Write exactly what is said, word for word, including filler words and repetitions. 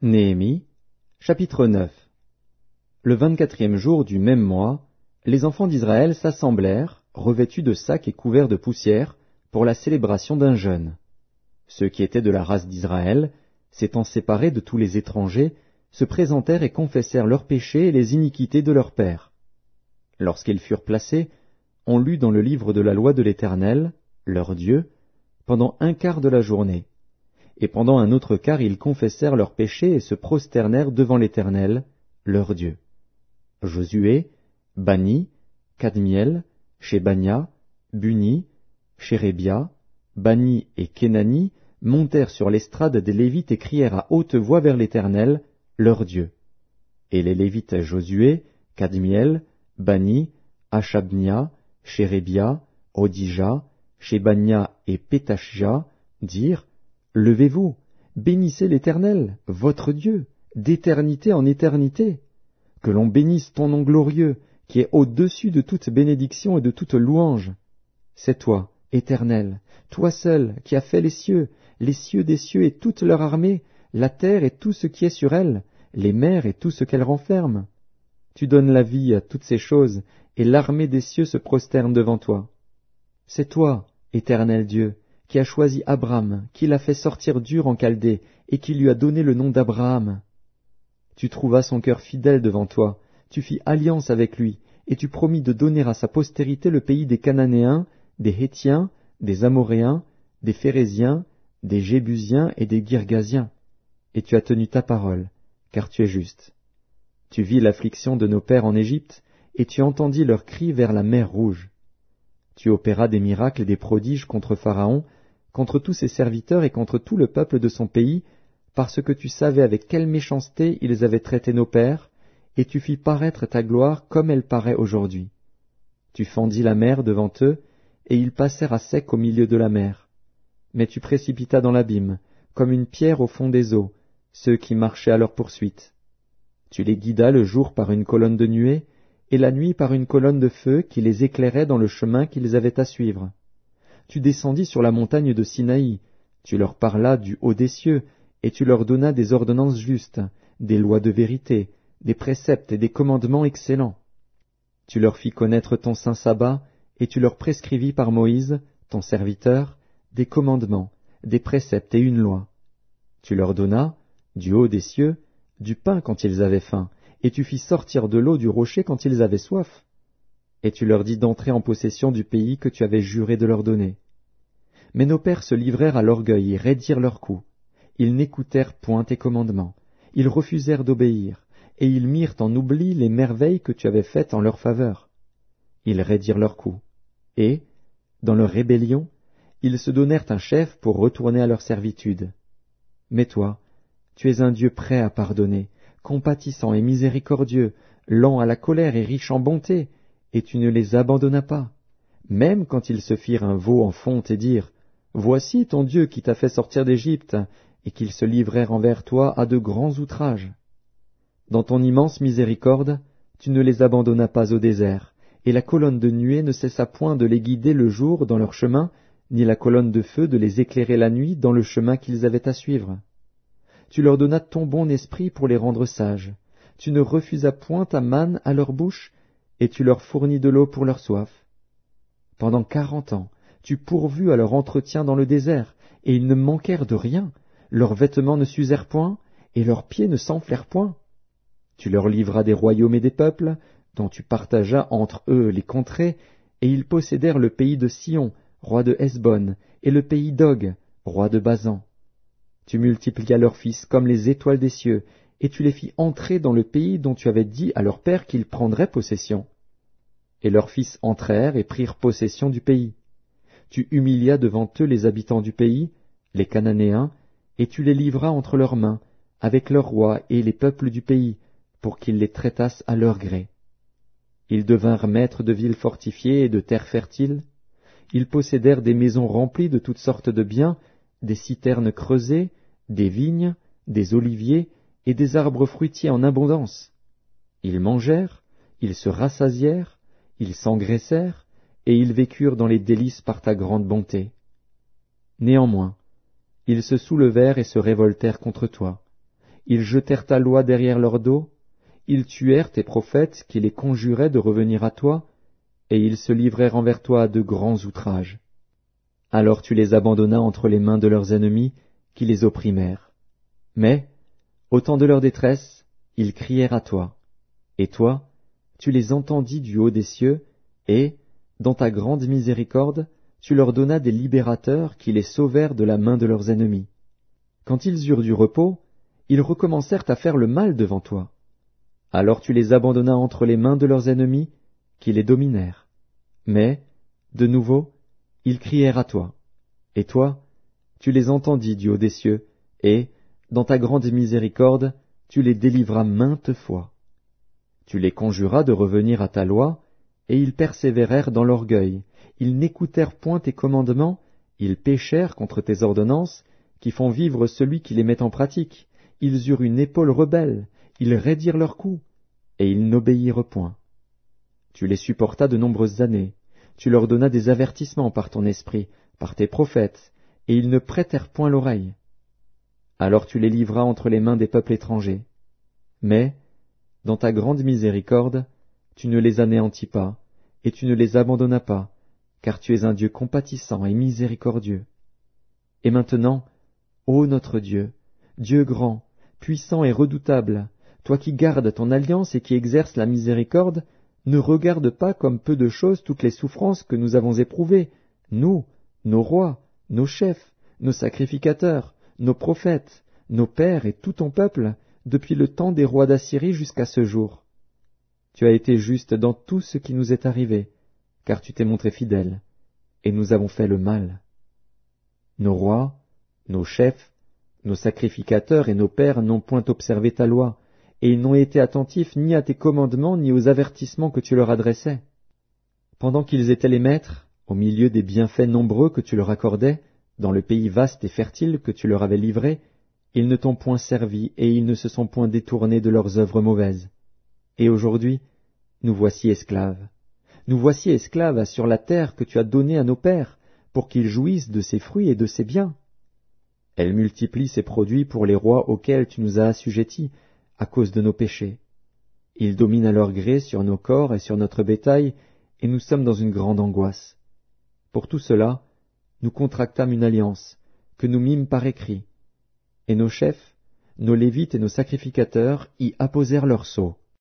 Néhémie, chapitre neuf. Le vingt-quatrième jour du même mois, les enfants d'Israël s'assemblèrent, revêtus de sacs et couverts de poussière, pour la célébration d'un jeûne. Ceux qui étaient de la race d'Israël, s'étant séparés de tous les étrangers, se présentèrent et confessèrent leurs péchés et les iniquités de leurs pères. Lorsqu'ils furent placés, on lut dans le livre de la loi de l'Éternel, leur Dieu, pendant un quart de la journée. Et pendant un autre quart ils confessèrent leurs péchés et se prosternèrent devant l'Éternel, leur Dieu. Josué, Bani, Kadmiel, Shebania, Buni, Shérébia, Bani et Kenani montèrent sur l'estrade des Lévites et crièrent à haute voix vers l'Éternel, leur Dieu. Et les Lévites Josué, Kadmiel, Bani, Achabnia, Shérébia, Odija, Shebania et Pétachia dirent, Levez-vous, bénissez l'Éternel, votre Dieu, d'éternité en éternité. Que l'on bénisse ton nom glorieux, qui est au-dessus de toute bénédiction et de toute louange. C'est toi, Éternel, toi seul, qui as fait les cieux, les cieux des cieux et toute leur armée, la terre et tout ce qui est sur elle, les mers et tout ce qu'elles renferment. Tu donnes la vie à toutes ces choses, et l'armée des cieux se prosterne devant toi. C'est toi, Éternel Dieu, qui a choisi Abraham, qui l'a fait sortir d'Ur en Chaldée, et qui lui a donné le nom d'Abraham. Tu trouvas son cœur fidèle devant toi, tu fis alliance avec lui, et tu promis de donner à sa postérité le pays des Cananéens, des Hétiens, des Amoréens, des Phéréziens, des Jébusiens et des Girgasiens. Et tu as tenu ta parole, car tu es juste. Tu vis l'affliction de nos pères en Égypte, et tu entendis leurs cris vers la mer Rouge. Tu opéras des miracles et des prodiges contre Pharaon, contre tous ses serviteurs et contre tout le peuple de son pays, parce que tu savais avec quelle méchanceté ils avaient traité nos pères, et tu fis paraître ta gloire comme elle paraît aujourd'hui. Tu fendis la mer devant eux, et ils passèrent à sec au milieu de la mer. Mais tu précipitas dans l'abîme, comme une pierre au fond des eaux, ceux qui marchaient à leur poursuite. Tu les guidas le jour par une colonne de nuée, et la nuit par une colonne de feu qui les éclairait dans le chemin qu'ils avaient à suivre. Tu descendis sur la montagne de Sinaï, tu leur parlas du haut des cieux, et tu leur donnas des ordonnances justes, des lois de vérité, des préceptes et des commandements excellents. Tu leur fis connaître ton saint sabbat, et tu leur prescrivis par Moïse, ton serviteur, des commandements, des préceptes et une loi. Tu leur donnas, du haut des cieux, du pain quand ils avaient faim, et tu fis sortir de l'eau du rocher quand ils avaient soif. Et tu leur dis d'entrer en possession du pays que tu avais juré de leur donner. Mais nos pères se livrèrent à l'orgueil et raidirent leur cou. Ils n'écoutèrent point tes commandements. Ils refusèrent d'obéir, et ils mirent en oubli les merveilles que tu avais faites en leur faveur. Ils raidirent leur cou. Et, dans leur rébellion, ils se donnèrent un chef pour retourner à leur servitude. Mais toi, tu es un Dieu prêt à pardonner, compatissant et miséricordieux, lent à la colère et riche en bonté, et tu ne les abandonnas pas, même quand ils se firent un veau en fonte et dirent, « Voici ton Dieu qui t'a fait sortir d'Égypte, et qu'ils se livrèrent envers toi à de grands outrages. Dans ton immense miséricorde, tu ne les abandonnas pas au désert, et la colonne de nuée ne cessa point de les guider le jour dans leur chemin, ni la colonne de feu de les éclairer la nuit dans le chemin qu'ils avaient à suivre. Tu leur donnas ton bon esprit pour les rendre sages. Tu ne refusas point ta manne à leur bouche, et tu leur fournis de l'eau pour leur soif. Pendant quarante ans, tu pourvus à leur entretien dans le désert, et ils ne manquèrent de rien. Leurs vêtements ne s'usèrent point, et leurs pieds ne s'enflèrent point. Tu leur livras des royaumes et des peuples, dont tu partageas entre eux les contrées, et ils possédèrent le pays de Sion, roi de Hesbon, et le pays d'Og, roi de Basan. Tu multiplias leurs fils comme les étoiles des cieux, et tu les fis entrer dans le pays dont tu avais dit à leur père qu'ils prendraient possession. Et leurs fils entrèrent et prirent possession du pays. Tu humilias devant eux les habitants du pays, les Cananéens, et tu les livras entre leurs mains, avec leurs rois et les peuples du pays, pour qu'ils les traitassent à leur gré. Ils devinrent maîtres de villes fortifiées et de terres fertiles. Ils possédèrent des maisons remplies de toutes sortes de biens, des citernes creusées, des vignes, des oliviers et des arbres fruitiers en abondance. Ils mangèrent, ils se rassasièrent, ils s'engraissèrent, et ils vécurent dans les délices par ta grande bonté. Néanmoins, ils se soulevèrent et se révoltèrent contre toi. Ils jetèrent ta loi derrière leur dos, ils tuèrent tes prophètes qui les conjuraient de revenir à toi, et ils se livrèrent envers toi à de grands outrages. Alors tu les abandonnas entre les mains de leurs ennemis, qui les opprimèrent. Mais, au temps de leur détresse, ils crièrent à toi. Et toi, tu les entendis du haut des cieux, et, dans ta grande miséricorde, tu leur donnas des libérateurs qui les sauvèrent de la main de leurs ennemis. Quand ils eurent du repos, ils recommencèrent à faire le mal devant toi. Alors tu les abandonnas entre les mains de leurs ennemis, qui les dominèrent. Mais, de nouveau, ils crièrent à toi. Et toi, tu les entendis du haut des cieux, et, dans ta grande miséricorde, tu les délivras maintes fois. Tu les conjuras de revenir à ta loi, et ils persévérèrent dans l'orgueil. Ils n'écoutèrent point tes commandements, ils péchèrent contre tes ordonnances, qui font vivre celui qui les met en pratique. Ils eurent une épaule rebelle, ils raidirent leur cou, et ils n'obéirent point. Tu les supportas de nombreuses années, tu leur donnas des avertissements par ton esprit, par tes prophètes, et ils ne prêtèrent point l'oreille. Alors tu les livras entre les mains des peuples étrangers. Mais, dans ta grande miséricorde, tu ne les anéantis pas, et tu ne les abandonnas pas, car tu es un Dieu compatissant et miséricordieux. Et maintenant, ô notre Dieu, Dieu grand, puissant et redoutable, toi qui gardes ton alliance et qui exerces la miséricorde, ne regarde pas comme peu de choses toutes les souffrances que nous avons éprouvées, nous, nos rois, nos chefs, nos sacrificateurs, nos prophètes, nos pères et tout ton peuple, depuis le temps des rois d'Assyrie jusqu'à ce jour. Tu as été juste dans tout ce qui nous est arrivé, car tu t'es montré fidèle, et nous avons fait le mal. Nos rois, nos chefs, nos sacrificateurs et nos pères n'ont point observé ta loi, et ils n'ont été attentifs ni à tes commandements ni aux avertissements que tu leur adressais. Pendant qu'ils étaient les maîtres, au milieu des bienfaits nombreux que tu leur accordais, dans le pays vaste et fertile que tu leur avais livré, ils ne t'ont point servi et ils ne se sont point détournés de leurs œuvres mauvaises. Et aujourd'hui, nous voici esclaves. Nous voici esclaves sur la terre que tu as donnée à nos pères, pour qu'ils jouissent de ses fruits et de ses biens. Elle multiplie ses produits pour les rois auxquels tu nous as assujettis, à cause de nos péchés. Ils dominent à leur gré sur nos corps et sur notre bétail, et nous sommes dans une grande angoisse. Pour tout cela, nous contractâmes une alliance, que nous mîmes par écrit, et nos chefs, nos lévites et nos sacrificateurs y apposèrent leur sceau.